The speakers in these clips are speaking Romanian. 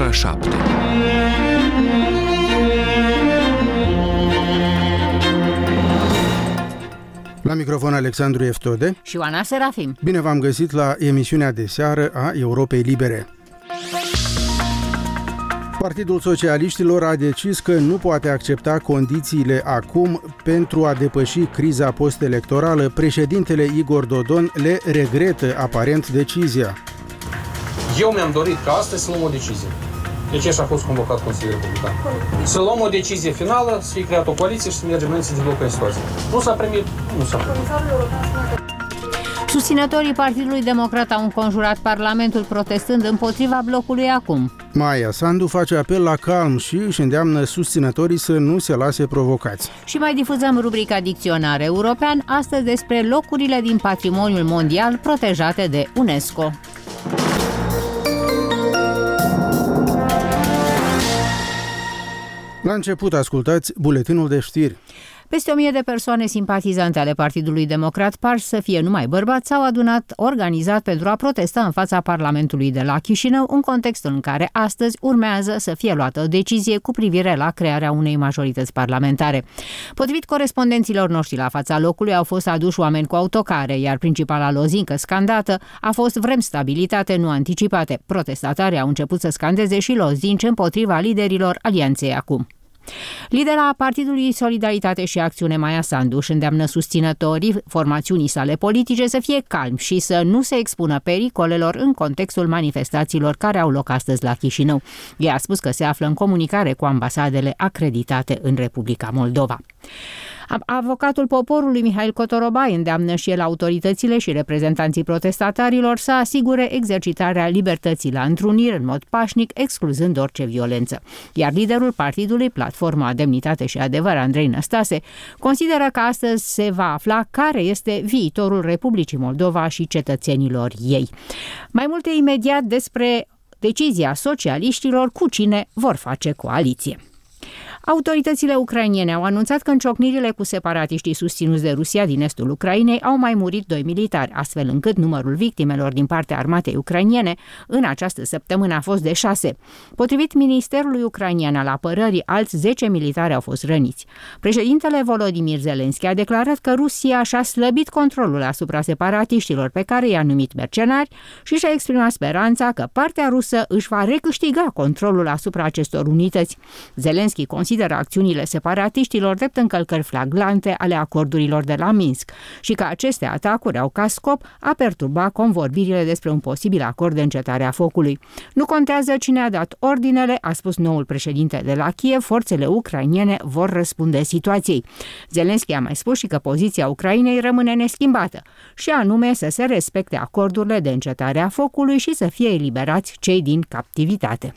ora 7. La microfon Alexandru Eftode și Ioana Serafim. Bine v-am găsit la emisiunea de seară a Europei Libere. Partidul Socialiștilor a decis că nu poate accepta condițiile acum pentru a depăși criza post-electorală. Președintele Igor Dodon le regretă aparent decizia. Eu mi-am dorit ca astăzi să luăm o decizie. Deci așa a fost convocat Consiliul Republican. Să luăm o decizie finală, să fie creată o coaliție și să mergem înainte să deblocăm situația. Nu s-a primit, nu s-a primit. Susținătorii Partidului Democrat au înconjurat Parlamentul protestând împotriva blocului acum. Maia Sandu face apel la calm și își îndeamnă susținătorii să nu se lase provocați. Și mai difuzăm rubrica Dicționar European, astăzi despre locurile din patrimoniul mondial protejate de UNESCO. La început ascultați buletinul de știri. Peste 1000 de persoane simpatizante ale Partidului Democrat, par să fie numai bărbați, s-au adunat organizat pentru a protesta în fața Parlamentului de la Chișinău, în contextul în care astăzi urmează să fie luată o decizie cu privire la crearea unei majorități parlamentare. Potrivit corespondenților noștri la fața locului, au fost aduși oameni cu autocare, iar principala lozincă scandată a fost vrem stabilitate, nu anticipate. Protestatarii au început să scandeze și lozinci împotriva liderilor Alianței Acum. Lidera Partidului Solidaritate și Acțiune, Maia Sandu, își îndeamnă susținătorii formațiunii sale politice să fie calmi și să nu se expună pericolelor în contextul manifestațiilor care au loc astăzi la Chișinău. Ea a spus că se află în comunicare cu ambasadele acreditate în Republica Moldova. Avocatul poporului Mihail Cotorobai îndeamnă și el autoritățile și reprezentanții protestatarilor să asigure exercitarea libertății la întruniri în mod pașnic, excluzând orice violență. Iar liderul partidului Platforma Demnitate și Adevăr, Andrei Năstase, consideră că astăzi se va afla care este viitorul Republicii Moldova și cetățenilor ei. Mai multe imediat despre decizia socialiștilor cu cine vor face coaliție. Autoritățile ucrainene au anunțat că în ciocnirile cu separatiștii susținuți de Rusia din estul Ucrainei au mai murit 2 militari, astfel încât numărul victimelor din partea armatei ucrainene în această săptămână a fost de 6. Potrivit Ministerului Ucrainian al Apărării, alți 10 militari au fost răniți. Președintele Volodymyr Zelensky a declarat că Rusia și-a slăbit controlul asupra separatiștilor pe care i-a numit mercenari și și-a exprimat speranța că partea rusă își va recâștiga controlul asupra acestor unități. Zelensky consideră acțiunile separatiștilor drept încălcări flagrante ale acordurilor de la Minsk și că aceste atacuri au ca scop a perturba convorbirile despre un posibil acord de încetare a focului. Nu contează cine a dat ordinele, a spus noul președinte de la Kiev, forțele ucrainene vor răspunde situației. Zelensky a mai spus și că poziția Ucrainei rămâne neschimbată și anume să se respecte acordurile de încetare a focului și să fie eliberați cei din captivitate.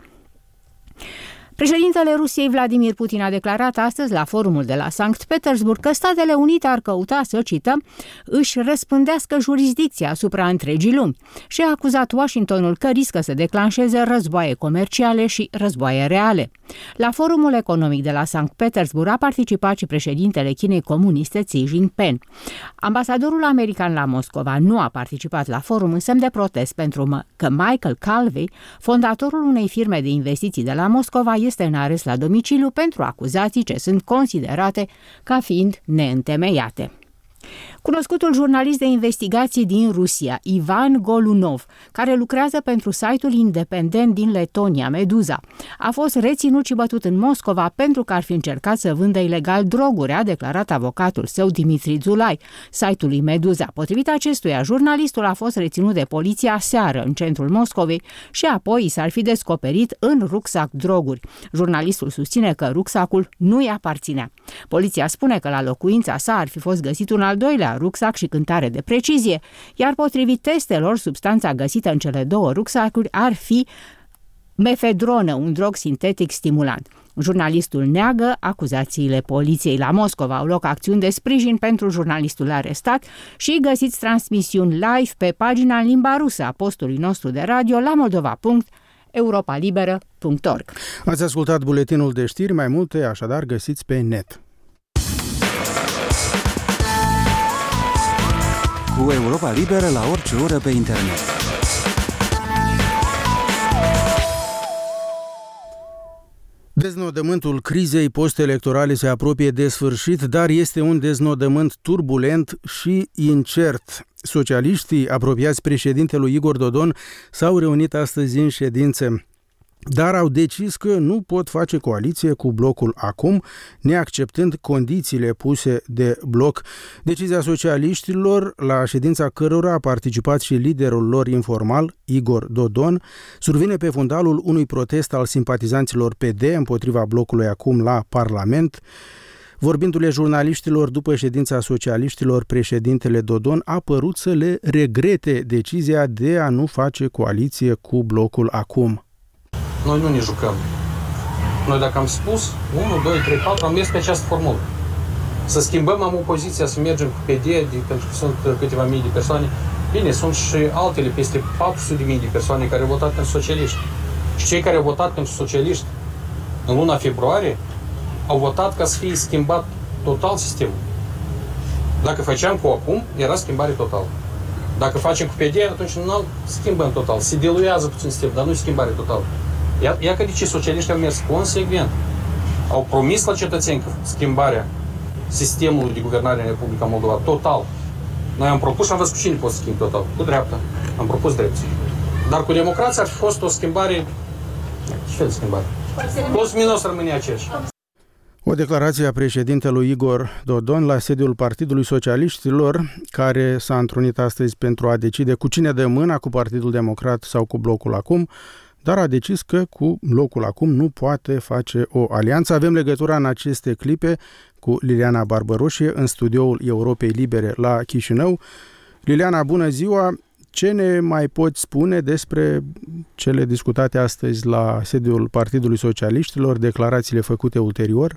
Președintele Rusiei Vladimir Putin a declarat astăzi la forumul de la Sankt Petersburg că Statele Unite ar căuta să, cităm, își răspândească jurisdicția asupra întregii lumi și a acuzat Washingtonul că riscă să declanșeze războaie comerciale și războaie reale. La forumul economic de la Sankt Petersburg a participat și președintele Chinei comuniste Xi Jinping. Ambasadorul american la Moscova nu a participat la forum în semn de protest pentru că Michael Calvey, fondatorul unei firme de investiții de la Moscova, este în arest la domiciliu pentru acuzații ce sunt considerate ca fiind neîntemeiate. Cunoscutul jurnalist de investigații din Rusia, Ivan Golunov, care lucrează pentru site-ul independent din Letonia, Meduza, a fost reținut și bătut în Moscova pentru că ar fi încercat să vândă ilegal droguri, a declarat avocatul său Dimitri Zulai, site-ului Meduza. Potrivit acestuia, jurnalistul a fost reținut de poliția seară în centrul Moscovei și apoi s-ar fi descoperit în rucsac droguri. Jurnalistul susține că rucsacul nu îi aparținea. Poliția spune că la locuința sa ar fi fost găsit un al doilea rucsac și cântare de precizie, iar potrivit testelor, substanța găsită în cele două rucsacuri ar fi mefedronă, un drog sintetic stimulant. Jurnalistul neagă acuzațiile poliției. La Moscova au loc acțiuni de sprijin pentru jurnalistul arestat și găsiți transmisiuni live pe pagina în limba rusă a postului nostru de radio la moldova.europalibera.org. Ați ascultat buletinul de știri, mai multe așadar găsiți pe net. Cu Europa Liberă la orice oră pe internet. Deznodământul crizei post-electorale se apropie de sfârșit, dar este un deznodământ turbulent și incert. Socialiștii apropiați președintelui Igor Dodon s-au reunit astăzi în ședință, dar au decis că nu pot face coaliție cu blocul Acum, neacceptând condițiile puse de bloc. Decizia socialiștilor, la ședința cărora a participat și liderul lor informal, Igor Dodon, survine pe fundalul unui protest al simpatizanților PD împotriva blocului Acum la Parlament. Vorbindu-le jurnaliștilor după ședința socialiștilor, președintele Dodon a părut să le regrete decizia de a nu face coaliție cu blocul Acum. Noi nu ne jucăm. Noi dacă am spus 1, 2, 3, 4, am mers pe această formulă. Să schimbăm opoziția, să mergem cu PD, pentru că sunt câteva mii de persoane. Bine, sunt și altele, peste 400.000 de persoane care au votat pentru socialiști. Și cei care au votat pentru socialiști în luna februarie au votat ca să fie schimbat total sistemul. Dacă făceam cu Acum, era schimbare totală. Dacă facem cu PD, atunci nu schimbăm total. Se diluează puțin sistemul, dar nu schimbare totală. Iată de ce socialiștii au mers consecvent. Au promis la cetățeni că schimbarea sistemului de guvernare în Republica Moldova total. Noi am propus și am văzut cu cine pot să schimbi total. Cu dreapta. Am propus dreptul. Dar cu democrația ar fi fost o schimbare... Ce fel de schimbare? Plus minus rămâne aceeași. O declarație a președintelui Igor Dodon la sediul Partidului Socialiștilor, care s-a întrunit astăzi pentru a decide cu cine dă mâna, cu Partidul Democrat sau cu blocul Acum, dar a decis că cu blocul Acum nu poate face o alianță. Avem legătura în aceste clipe cu Liliana Barbăroșie în studioul Europei Libere la Chișinău. Liliana, bună ziua! Ce ne mai poți spune despre cele discutate astăzi la sediul Partidului Socialiștilor, declarațiile făcute ulterior?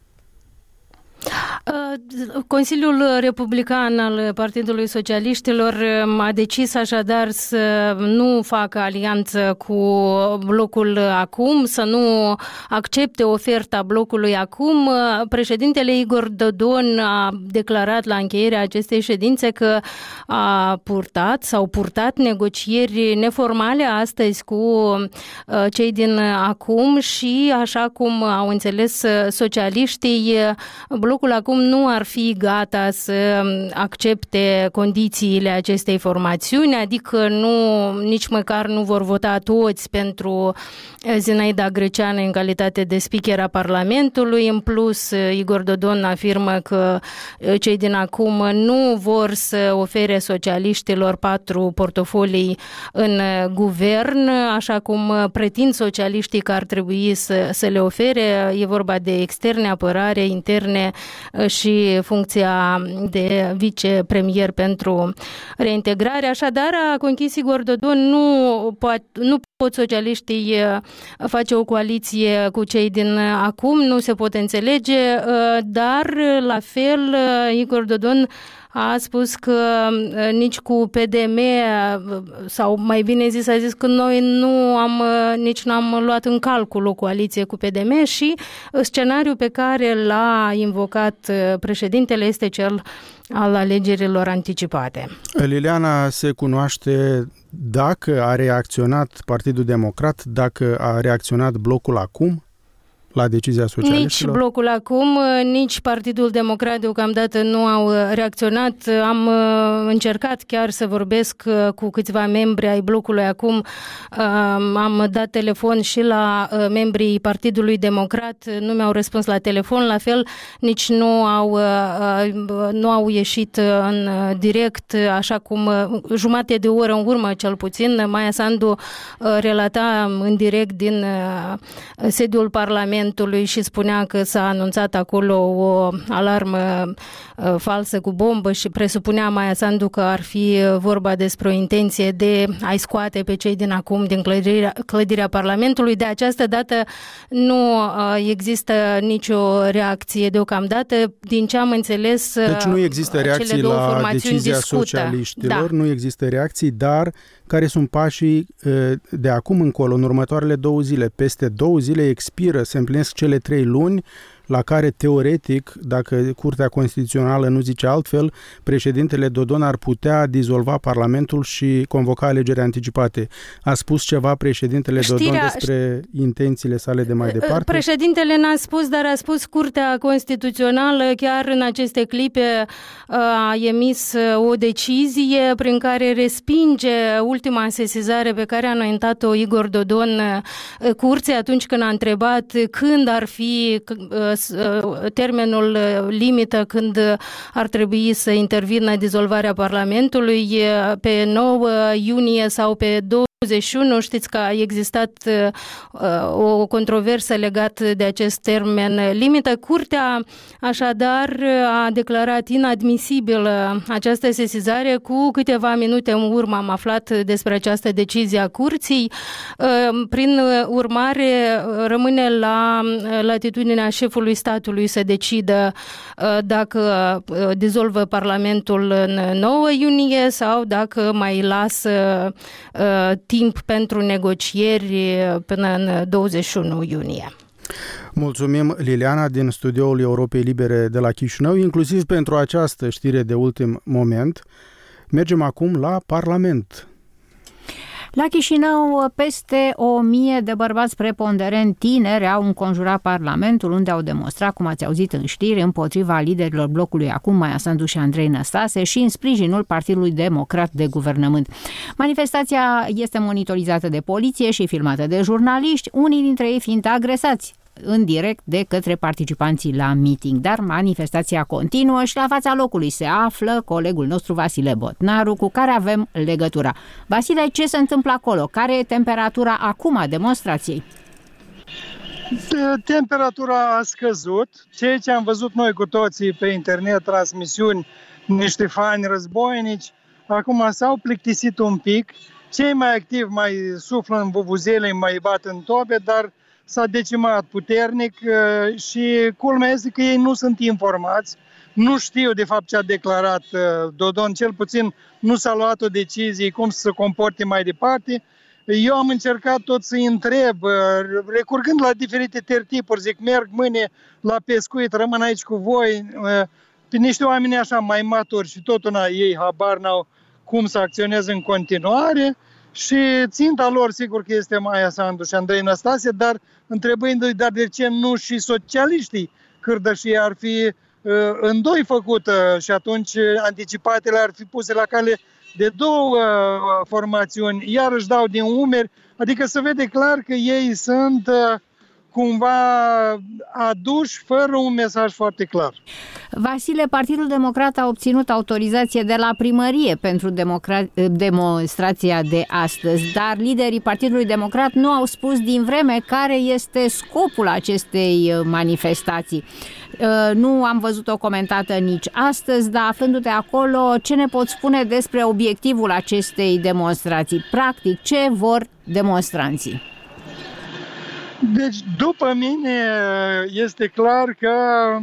Consiliul Republican al Partidului Socialiștilor a decis așadar să nu facă alianță cu blocul Acum, să nu accepte oferta blocului Acum. Președintele Igor Dodon a declarat la încheierea acestei ședințe că s-au purtat negocieri neformale astăzi cu cei din Acum și, așa cum au înțeles socialiștii, blocul Acum nu ar fi gata să accepte condițiile acestei formațiuni, adică nici măcar nu vor vota toți pentru Zinaida Greceanu în calitate de speaker a Parlamentului. În plus, Igor Dodon afirmă că cei din Acum nu vor să ofere socialiștilor 4 portofolii în guvern, așa cum pretind socialiștii că ar trebui să le ofere. E vorba de externe, apărare, interne și funcția de vicepremier pentru reintegrare. Așadar, a conchis Igor Dodon, nu pot socialiștii face o coaliție cu cei din Acum, nu se pot înțelege, dar la fel Igor Dodon a spus că nici cu PDM, sau mai bine zis, a zis că noi nici nu am luat în calcul o coaliție cu PDM și scenariul pe care l-a invocat președintele este cel al alegerilor anticipate. Liliana, se cunoaște dacă a reacționat Partidul Democrat, dacă a reacționat blocul Acum la decizia socialiștilor? Nici blocul Acum, nici Partidul Democrat deocamdată nu au reacționat. Am încercat chiar să vorbesc cu câțiva membri ai blocului Acum. Am dat telefon și la membrii Partidului Democrat, nu mi-au răspuns la telefon, la fel nici nu au ieșit în direct, așa cum jumătate de oră în urmă cel puțin Maia Sandu relata în direct din sediul Parlamentului și spunea că s-a anunțat acolo o alarmă falsă cu bombă și presupunea Maia Sandu că ar fi vorba despre o intenție de a-i scoate pe cei din Acum din clădirea Parlamentului. De această dată nu există nicio reacție deocamdată. Din ce am înțeles, deci nu există reacții la decizia socialiștilor, da. Nu există reacții, dar care sunt pașii de acum încolo, în următoarele 2 zile? Peste 2 zile expiră, se împlinesc cele 3 luni la care, teoretic, dacă Curtea Constituțională nu zice altfel, președintele Dodon ar putea dizolva Parlamentul și convoca alegeri anticipate. A spus ceva președintele Dodon despre intențiile sale de mai departe? Președintele n-a spus, dar a spus Curtea Constituțională chiar în aceste clipe a emis o decizie prin care respinge ultima sesizare pe care a înaintat-o Igor Dodon Curții atunci când a întrebat când ar fi termenul limită când ar trebui să intervină dizolvarea Parlamentului, pe 9 iunie sau pe 21. Știți că a existat o controversă legată de acest termen limită. Curtea, așadar, a declarat inadmisibilă această sesizare. Cu câteva minute în urmă am aflat despre această decizie a Curții. Prin urmare, rămâne la latitudinea șefului statului să decidă dacă dizolvă Parlamentul în 9 iunie sau dacă mai lasă timp pentru negocieri până în 21 iunie. Mulțumim, Liliana, din studioul Europei Libere de la Chișinău, inclusiv pentru această știre de ultim moment. Mergem acum la Parlament. La Chișinău, peste 1000 de bărbați preponderent tineri au înconjurat Parlamentul, unde au demonstrat, cum ați auzit în știri, împotriva liderilor blocului acum, Maia Sandu și Andrei Năstase, și în sprijinul Partidului Democrat de Guvernământ. Manifestația este monitorizată de poliție și filmată de jurnaliști, unii dintre ei fiind agresați în direct de către participanții la meeting. Dar manifestația continuă și la fața locului se află colegul nostru Vasile Botnaru, cu care avem legătura. Vasile, ce se întâmplă acolo? Care e temperatura acum a demonstrației? Temperatura a scăzut. Ceea ce am văzut noi cu toții pe internet, transmisiuni, niște fani războinici, acum s-au plictisit un pic. Cei mai activi mai suflă în vuvuzele, mai bat în tobe, dar s-a decimat puternic și culmea este că ei nu sunt informați, nu știu de fapt ce a declarat Dodon, cel puțin nu s-a luat o decizie cum să se comporte mai departe. Eu am încercat tot să-i întreb, recurgând la diferite tertipuri, zic, merg mâine la pescuit, rămân aici cu voi, pe niște oameni așa mai maturi și tot una ei habar n-au cum să acționeze în continuare. Și ținta lor, sigur că este Maia Sandu și Andrei Năstase, dar întrebându-i, dar de ce nu și socialiștii cârdășii ar fi îndoi făcută și atunci anticipatele ar fi puse la cale de două formațiuni, iar își dau din umeri, adică se vede clar că ei sunt cumva aduși fără un mesaj foarte clar. Vasile, Partidul Democrat a obținut autorizație de la primărie pentru demonstrația de astăzi, dar liderii Partidului Democrat nu au spus din vreme care este scopul acestei manifestații. Nu am văzut-o comentată nici astăzi, dar aflându-te acolo, ce ne poți spune despre obiectivul acestei demonstrații? Practic, ce vor demonstranții? Deci, după mine, este clar că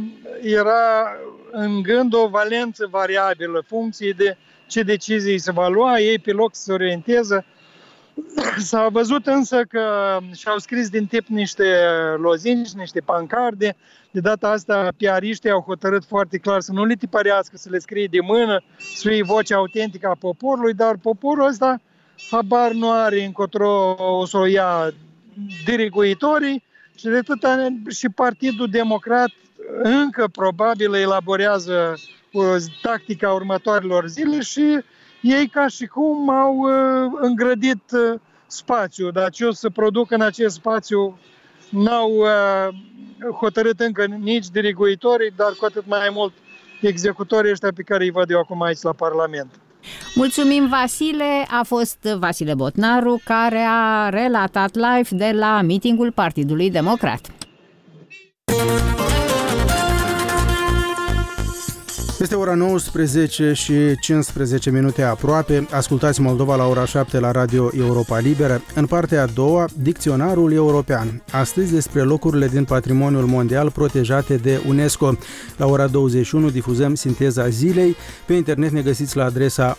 era în gând o valență variabilă, funcție de ce decizii se va lua, ei pe loc să se orienteze. S-a văzut însă că și-au scris din tip niște lozinci, niște pancarde. De data asta, piariștii au hotărât foarte clar să nu le tipărească, să le scrie de mână, să fie vocea autentică a poporului, dar poporul ăsta habar nu are încotro o să o ia diriguitorii și de atâta și Partidul Democrat încă probabil elaborează tactica următoarelor zile și ei ca și cum au îngrădit spațiu, dar ce o să producă în acest spațiu n-au hotărât încă nici diriguitorii, dar cu atât mai mult executorii ăștia pe care îi văd eu acum aici la Parlament. Mulțumim, Vasile. A fost Vasile Botnaru care a relatat live de la mitingul Partidului Democrat. Este ora 19 și 15 minute aproape. Ascultați Moldova la ora 7 la Radio Europa Liberă. În partea a doua, Dicționarul European. Astăzi despre locurile din patrimoniul mondial protejate de UNESCO. La ora 21 difuzăm sinteza zilei. Pe internet ne găsiți la adresa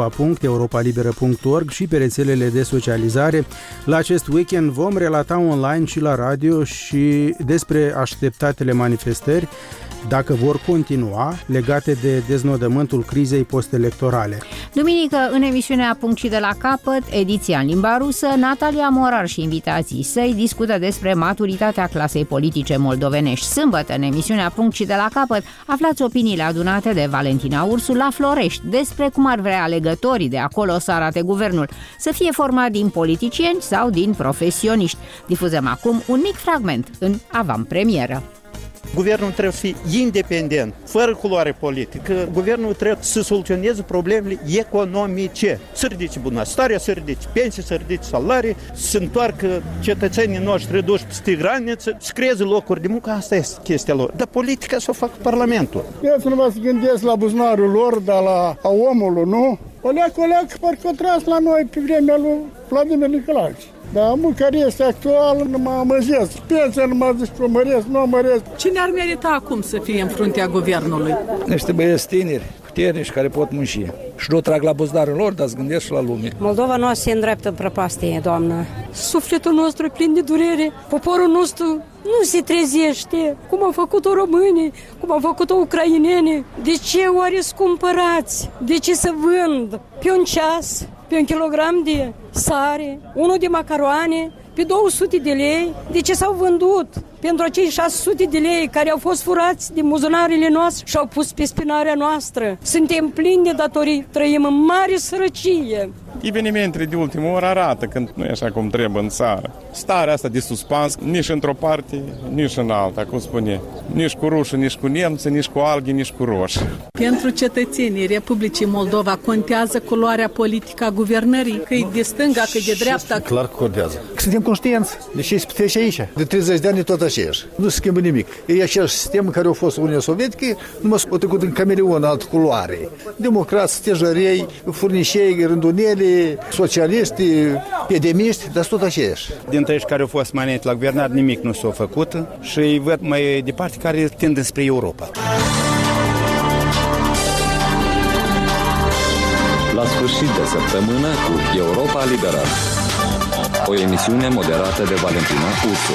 moldova.europalibera.org și pe rețelele de socializare. La acest weekend vom relata online și la radio și despre așteptatele manifestări, dacă vor continua, legate de deznodământul crizei postelectorale. Duminică, în emisiunea Punct și de la capăt, ediția în limba rusă, Natalia Morar și invitații săi discută despre maturitatea clasei politice moldovenești. Sâmbătă, în emisiunea Punct și de la capăt, aflați opiniile adunate de Valentina Ursu la Florești despre cum ar vrea alegătorii de acolo să arate guvernul, să fie format din politicieni sau din profesioniști. Difuzăm acum un mic fragment în avantpremieră. Guvernul trebuie să fie independent, fără culoare politică. Guvernul trebuie să soluționeze problemele economice. Să ridice bunăstarea, să ridice pensii, să ridice salarii, să întoarcă cetățenii noștri reduși peste graniță, să creeze locuri de muncă. Asta este chestia lor. Dar politica să o facă Parlamentul. Eu să nu vă gândesc la buzunarul lor, dar la omului, nu? Oleac, parcă o tras la noi pe vremea lui Vladimir Nicolae. Dar care este actual, nu mă amăzesc. Pensia nu mă zici că o măresc, nu o măresc. Cine ar merita acum să fie în fruntea guvernului? Niște băieți tineri, puternici, care pot munci. Și nu trag la buzunarul lor, dar se gândesc și la lume. Moldova noastră se îndreaptă în prăpastie, doamnă. Sufletul nostru e plin de durere. Poporul nostru nu se trezește, cum au făcut-o românii, cum au făcut-o ucrainenii. De ce oare scumpărați? De ce să vând pe un ceas, pe un kilogram de sare, unul de macaroane, pe 200 de lei? De ce s-au vândut pentru acei 600 de lei care au fost furați din buzunarele noastre și au pus pe spinarea noastră? Suntem plini de datorii, trăim în mare sărăcie. Evenimentele de ultimă oră arată că nu e așa cum trebuie în țară. Starea asta de suspans, nici într-o parte, nici în alta, cum spune. Nici cu rușii, nici cu nemții, nici cu alghi, nici cu roși. Pentru cetățenii Republicii Moldova contează culoarea politică a guvernării, că e de stânga, că e de dreapta. Clar că contează. Suntem conștienți de ce se petrece aici. De 30 de ani e tot aceeași. Nu se schimbă nimic. E același sistem care a fost Uniunea Sovietică, numai s-a trecut în cameleon, altă culoare. Democrați, stejărei, furnișei, rândunele, socialiști, pedemiști, dar tot aceeași. Dintre ei care au fost maneți la guvernare, nimic nu s-a făcut și îi văd mai departe care tind spre Europa. La sfârșit de săptămână cu Europa Liberă. O emisiune moderată de Valentina Ursu.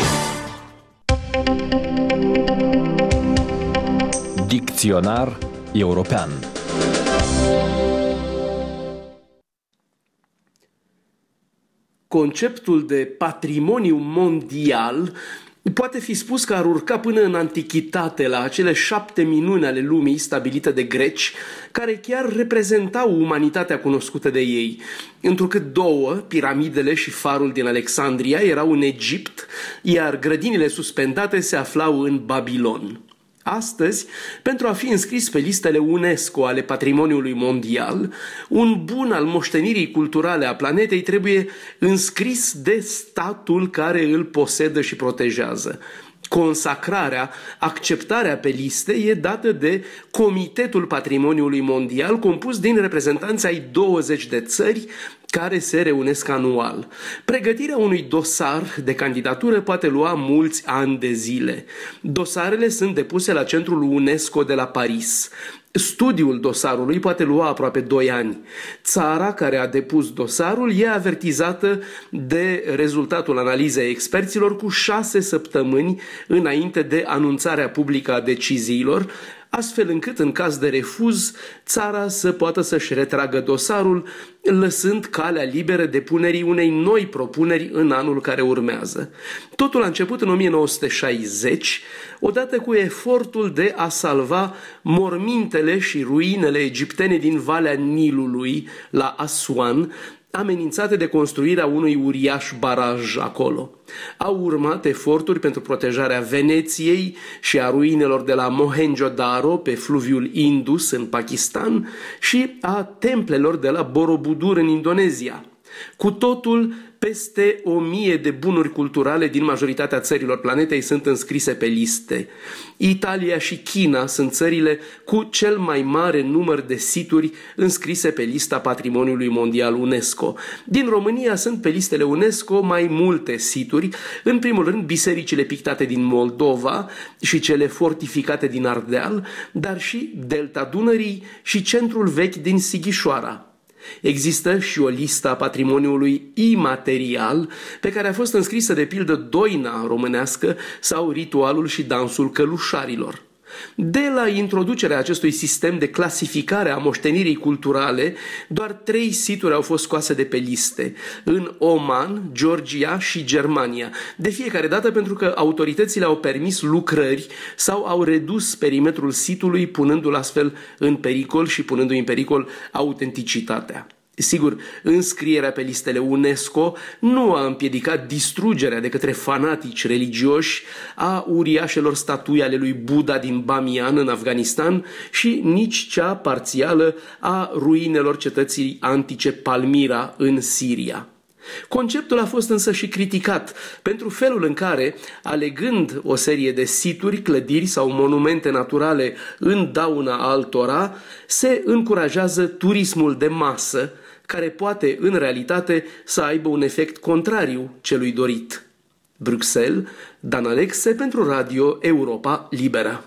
Dicționar European. Conceptul de patrimoniu mondial poate fi spus că ar urca până în antichitate la acele 7 minuni ale lumii stabilite de greci, care chiar reprezentau umanitatea cunoscută de ei. Întrucât două, piramidele și farul din Alexandria, erau în Egipt, iar grădinile suspendate se aflau în Babilon. Astăzi, pentru a fi înscris pe listele UNESCO ale patrimoniului mondial, un bun al moștenirii culturale a planetei trebuie înscris de statul care îl posedă și protejează. Consacrarea, acceptarea pe liste e dată de Comitetul Patrimoniului Mondial, compus din reprezentanți ai 20 de țări care se reunesc anual. Pregătirea unui dosar de candidatură poate lua mulți ani de zile. Dosarele sunt depuse la Centrul UNESCO de la Paris. Studiul dosarului poate lua aproape 2 ani. Țara care a depus dosarul e avertizată de rezultatul analizei experților cu 6 săptămâni înainte de anunțarea publică a deciziilor, astfel încât, în caz de refuz, țara să poată să-și retragă dosarul, lăsând calea liberă depunerii unei noi propuneri în anul care urmează. Totul a început în 1960, odată cu efortul de a salva mormintele și ruinele egiptene din Valea Nilului, la Aswan, amenințate de construirea unui uriaș baraj acolo. Au urmat eforturi pentru protejarea Veneției și a ruinelor de la Mohenjo-Daro pe fluviul Indus în Pakistan și a templelor de la Borobudur în Indonezia. Cu totul, peste 1000 de bunuri culturale din majoritatea țărilor planetei sunt înscrise pe liste. Italia și China sunt țările cu cel mai mare număr de situri înscrise pe lista Patrimoniului Mondial UNESCO. Din România sunt pe listele UNESCO mai multe situri, în primul rând bisericile pictate din Moldova și cele fortificate din Ardeal, dar și Delta Dunării și centrul vechi din Sighișoara. Există și o listă a patrimoniului imaterial pe care a fost înscrisă de pildă doina românească sau ritualul și dansul călușarilor. De la introducerea acestui sistem de clasificare a moștenirii culturale, doar 3 situri au fost scoase de pe liste, în Oman, Georgia și Germania, de fiecare dată pentru că autoritățile au permis lucrări sau au redus perimetrul sitului, punându-l astfel în pericol și punându-i în pericol autenticitatea. Sigur, înscrierea pe listele UNESCO nu a împiedicat distrugerea de către fanatici religioși a uriașelor statui ale lui Buddha din Bamiyan în Afganistan și nici cea parțială a ruinelor cetății antice Palmyra în Siria. Conceptul a fost însă și criticat pentru felul în care, alegând o serie de situri, clădiri sau monumente naturale în dauna altora, se încurajează turismul de masă, care poate, în realitate, să aibă un efect contrariu celui dorit. Bruxelles, Dan Alexe pentru Radio Europa Liberă.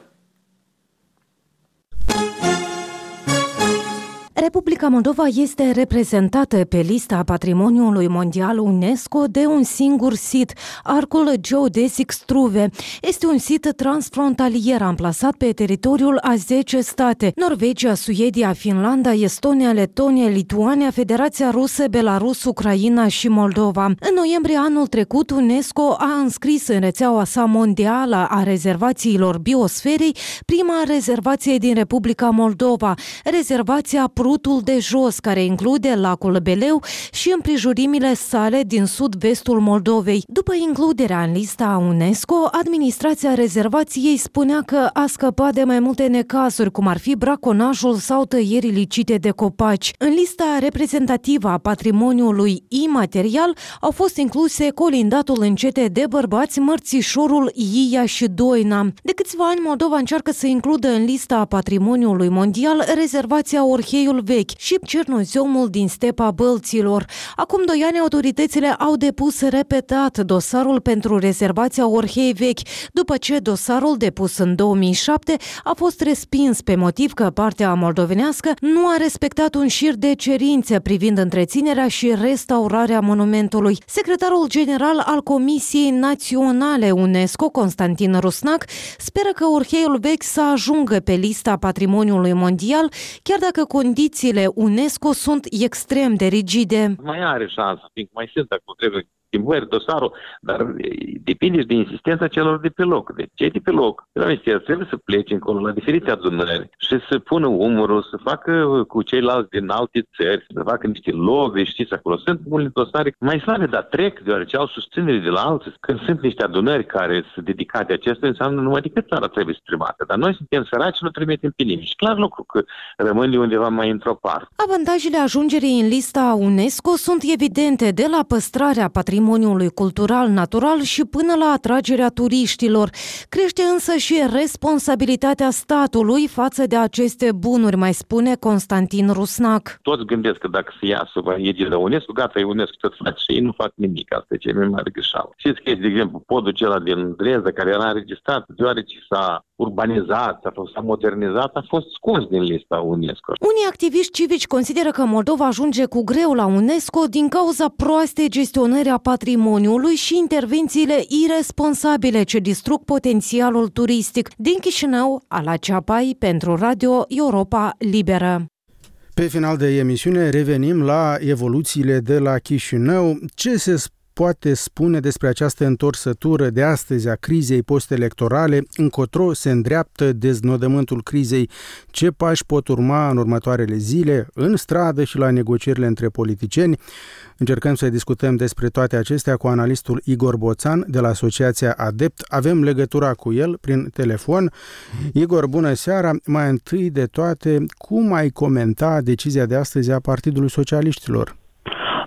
Republica Moldova este reprezentată pe lista Patrimoniului Mondial UNESCO de un singur sit, Arcul Geodesic Struve. Este un sit transfrontalier amplasat pe teritoriul a 10 state: Norvegia, Suedia, Finlanda, Estonia, Letonia, Lituania, Federația Rusă, Belarus, Ucraina și Moldova. În noiembrie anul trecut, UNESCO a înscris în rețeaua sa mondială a rezervațiilor biosferei prima rezervație din Republica Moldova, rezervația Prutul de Jos, care include lacul Beleu și împrejurimile sale din sud-vestul Moldovei. După includerea în lista UNESCO, administrația rezervației spunea că a scăpat de mai multe necazuri, cum ar fi braconajul sau tăieri ilicite de copaci. În lista reprezentativă a patrimoniului imaterial au fost incluse colindatul în cete de bărbați, mărțișorul Iia și Doina. De câțiva ani, Moldova încearcă să includă în lista patrimoniului mondial rezervația Orheiul Vechi și Cernoziomul din stepa Bălților. Acum 2 ani, autoritățile au depus repetat dosarul pentru rezervația Orhei Vechi, după ce dosarul depus în 2007 a fost respins pe motiv că partea moldovenească nu a respectat un șir de cerințe privind întreținerea și restaurarea monumentului. Secretarul general al Comisiei Naționale UNESCO, Constantin Rusnac, speră că Orheiul Vechi să ajungă pe lista Patrimoniului Mondial, chiar dacă condițiile UNESCO sunt extrem de rigide. Mai are șansă, fiindcă mai sunt acolo, trebuie schimbări, dosarul, dar depinde de insistența celor de pe loc. Deci cei de pe loc, trebuie să plece încolo la diferite adunări și să pună umărul, să facă cu ceilalți din alte țări, să facă niște lobby, știți, acolo sunt multe dosare mai slabe, dar trec, deoarece au susținere de la alții. Când sunt niște adunări care sunt dedicate acestea, înseamnă numai decât țara trebuie strimată. Dar noi suntem săraci, nu trimitem pe nimeni. Și clar lucru că rămâne undeva mai într-o parte. Avantajele ajungerii în lista UNESCO sunt evidente, de la păstrarea patrimoniului cultural natural și până la atragerea turiștilor. Crește însă și responsabilitatea statului față de aceste bunuri, mai spune Constantin Rusnac. Toți gândesc că dacă se ia sub egida UNESCO, gata, UNESCO tot face și ei nu fac nimic. Asta e cea mai mare greșeală. Știți că, de exemplu, podul acela din Drezda, care era înregistrat, deoarece s-a urbanizat, s-a modernizat, a fost scos din lista UNESCO. Unii activiști civici consideră că Moldova ajunge cu greu la UNESCO din cauza proastei gestionări a patrimoniului și intervențiile iresponsabile ce distrug potențialul turistic. Din Chișinău, Ala Ceapai pentru Radio Europa Liberă. Pe final de emisiune revenim la evoluțiile de la Chișinău. Ce se poate spune despre această întorsătură de astăzi a crizei post-electorale, încotro se îndreaptă deznodământul crizei, ce pași pot urma în următoarele zile, în stradă și la negocierile între politicieni. Încercăm să discutăm despre toate acestea cu analistul Igor Boțan de la Asociația Adept. Avem legătura cu el prin telefon. Igor, bună seara! Mai întâi de toate, cum ai comenta decizia de astăzi a Partidului Socialiștilor?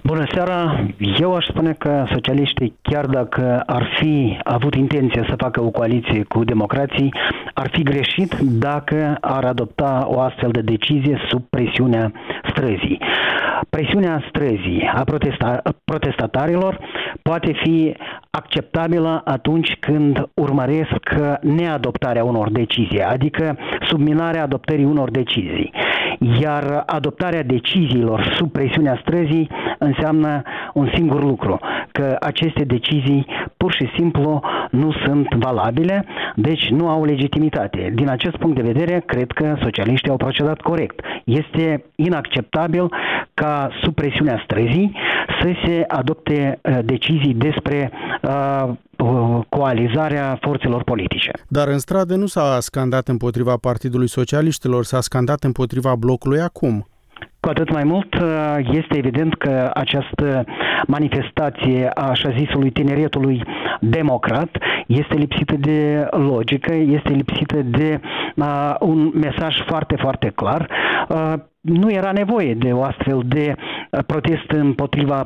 Bună seara! Eu aș spune că socialiștii, chiar dacă ar fi avut intenție să facă o coaliție cu democrații, ar fi greșit dacă ar adopta o astfel de decizie sub presiunea străzii. Presiunea străzii a protestatarilor poate fi acceptabilă atunci când urmăresc neadoptarea unor decizii, adică subminarea adoptării unor decizii. Iar adoptarea deciziilor sub presiunea străzii înseamnă un singur lucru, că aceste decizii pur și simplu nu sunt valabile, deci nu au legitimitate. Din acest punct de vedere, cred că socialiștii au procedat corect. Este inacceptabil ca sub presiunea străzii să se adopte decizii despre coalizarea forțelor politice. Dar în stradă nu s-a scandat împotriva Partidului Socialiștilor, s-a scandat împotriva blocului acum. Cu atât mai mult, este evident că această manifestație a așa zisului tineretului democrat este lipsită de logică, este lipsită de un mesaj foarte, foarte clar. Nu era nevoie de o astfel de protest împotriva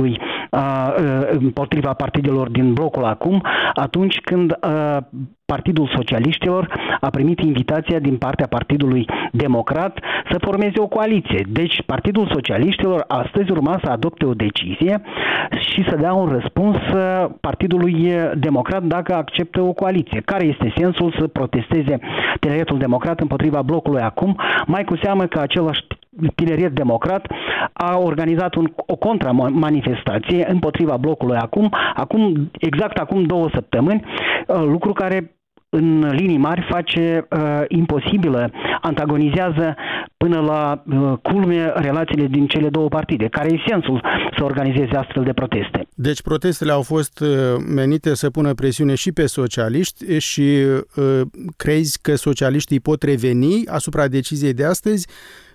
partidelor din blocul acum, atunci când Partidul Socialiștilor a primit invitația din partea Partidului Democrat să formeze o coaliție. Deci Partidul Socialiștilor astăzi urma să adopte o decizie și să dea un răspuns Partidului Democrat dacă acceptă o coaliție. Care este sensul să protesteze tineretul democrat împotriva blocului acum, mai cu seamă că același tineret democrat a organizat o contramanifestație împotriva blocului exact acum 2 săptămâni, lucru care în linii mari face imposibilă, antagonizează până la culme relațiile din cele două partide. Care e sensul să organizeze astfel de proteste? Deci protestele au fost menite să pună presiune și pe socialiști și crezi că socialiștii pot reveni asupra deciziei de astăzi?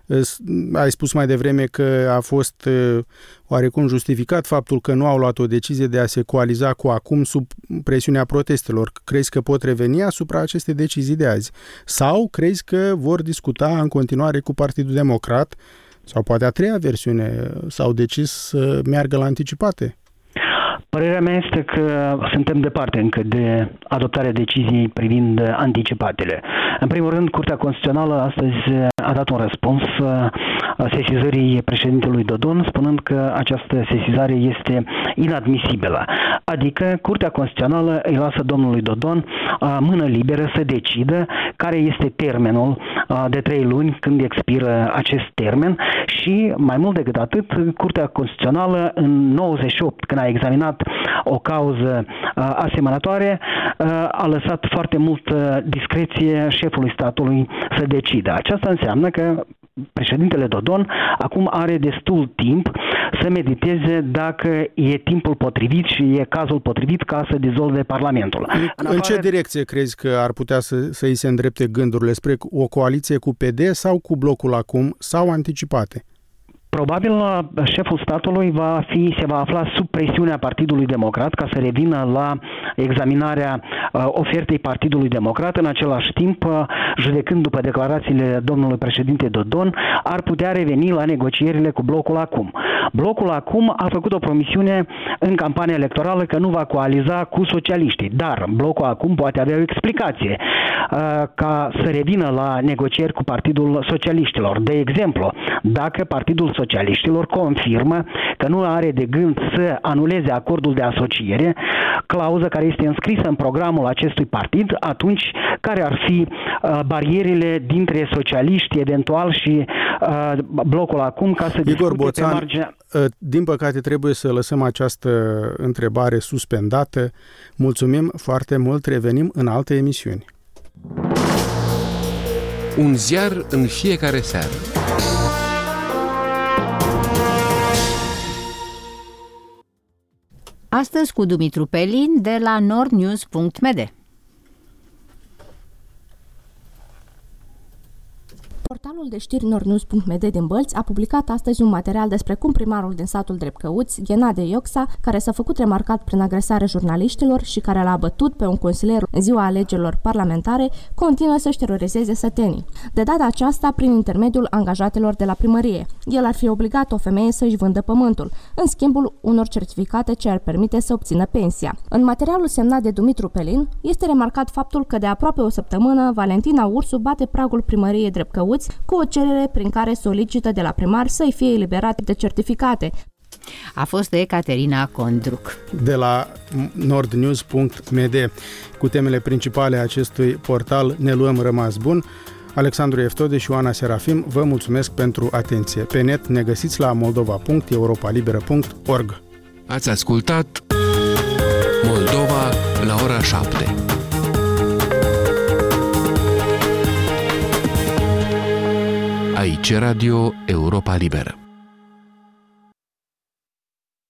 Ai spus mai devreme că a fost oarecum justificat faptul că nu au luat o decizie de a se coaliza cu acum sub presiunea protestelor. Crezi că pot reveni asupra acestei decizii de azi? Sau crezi că vor discuta în continuare cu Partidul Democrat? Sau poate a treia versiune, s-au decis să meargă la anticipate? Părerea mea este că suntem departe încă de adoptarea deciziei privind anticipatele. În primul rând, Curtea Constituțională astăzi a dat un răspuns sesizării președintelui Dodon, spunând că această sesizare este inadmisibilă. Adică Curtea Constituțională îi lasă domnului Dodon mână liberă să decidă care este termenul de 3 luni când expiră acest termen și, mai mult decât atât, Curtea Constituțională în 98, când a examinat o cauză asemănătoare, a lăsat foarte mult discreție șefului statului să decidă. Aceasta înseamnă că președintele Dodon acum are destul timp să mediteze dacă e timpul potrivit și e cazul potrivit ca să dizolve Parlamentul. În ce direcție crezi că ar putea să îi se îndrepte gândurile? Spre o coaliție cu PD sau cu blocul acum sau anticipate? Probabil șeful statului se va afla sub presiunea Partidului Democrat ca să revină la examinarea ofertei Partidului Democrat. În același timp, judecând după declarațiile domnului președinte Dodon, ar putea reveni la negocierile cu blocul acum. Blocul acum a făcut o promisiune în campania electorală că nu va coaliza cu socialiștii, dar blocul acum poate avea o explicație ca să revină la negocieri cu Partidul Socialiștilor. De exemplu, dacă Partidul Socialiștilor confirmă că nu are de gând să anuleze acordul de asociere, clauză care este înscrisă în programul acestui partid, atunci care ar fi barierele dintre socialiști eventual și blocul acum ca să Igor discute Boțan, pe marginea... Din păcate trebuie să lăsăm această întrebare suspendată. Mulțumim foarte mult, revenim în alte emisiuni. Un ziar în fiecare seară. Astăzi cu Dumitru Pelin de la nordnews.md. Portalul de știri nordnews.md din Bălți a publicat astăzi un material despre cum primarul din satul Drepcăuți, Ghenade Ioxa, care s-a făcut remarcat prin agresarea jurnaliștilor și care l-a bătut pe un consilier în ziua alegerilor parlamentare, continuă să-și terorizeze sătenii. De data aceasta, prin intermediul angajatelor de la primărie. El ar fi obligat o femeie să-și vândă pământul, în schimbul unor certificate ce ar permite să obțină pensia. În materialul semnat de Dumitru Pelin, este remarcat faptul că de aproape o săptămână, Valentina Ursu bate pragul primăriei Drepcăuți cu o cerere prin care solicită de la primar să-i fie eliberate de certificate. A fost Ecaterina Condruc. De la nordnews.md. Cu temele principale acestui portal ne luăm rămas bun. Alexandru Eftode și Oana Serafim, vă mulțumesc pentru atenție. Pe net ne găsiți la moldova.europalibera.org. Ați ascultat Moldova la ora 7. Aici Radio Europa Liberă.